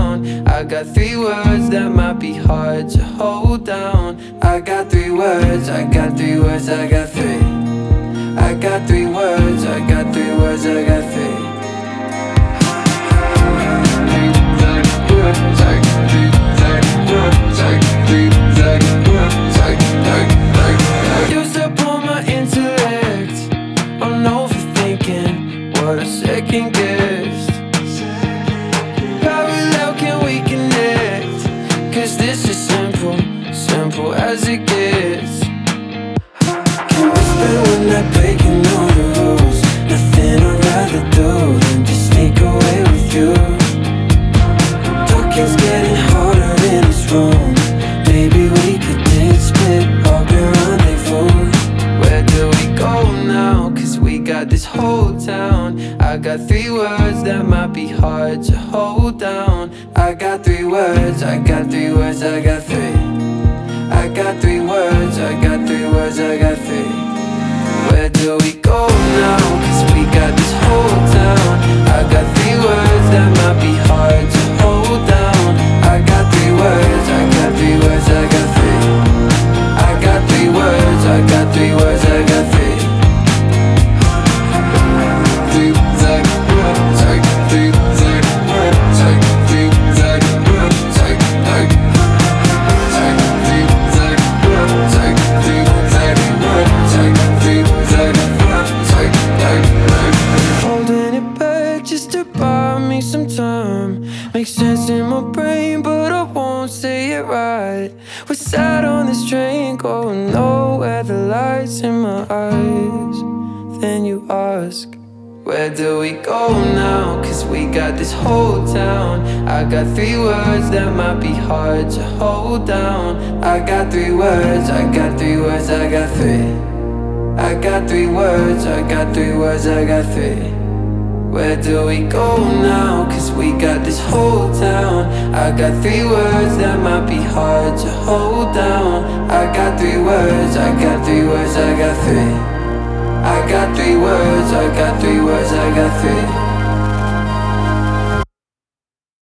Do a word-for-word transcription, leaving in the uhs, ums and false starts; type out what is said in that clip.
town. I got three words that might be hard to hold down. I got three words, I got three words, I got three. I got three words, I got three words, I got three. Used up all my intellect on overthinking what I second guessed. Parallel, can we connect? Cause this is simple, simple as it gets. Can we spend one night breaking all the rules? Nothing I'd rather do than just sneak away with you. Talking's getting harder in this room. Maybe we could did split up and rendezvous. Where do we go now? Cause we got this whole town. I got three words that might be hard to hold down. I got three words, I got three words, I got three. I got three words, I got three words, I got three. Where do we go now? Cause we got this whole town. I got three words that might be hard to hold down. I got three words, I got three words, I got three. I got three words, I got three words, I got three. Three exact words, I got three exact words, I got three exact words, I got three exact words, I got three exact words, I got three exact words, I got. Holding it back just to buy me some time. Makes sense in my brain, but I won't say it right. We sat on this train, going nowhere, the lights in my eyes. Then you ask, where do we go now? Cause we got this whole town. I got three words that might be hard to hold down. I got three words, I got three words, I got three. I got three words, I got three words, I got three. Where do we go now? Cause we got this whole town. I got three words that might be hard to hold down. I got three words, I got three words, I got three. I got three words, I got three words, I got three.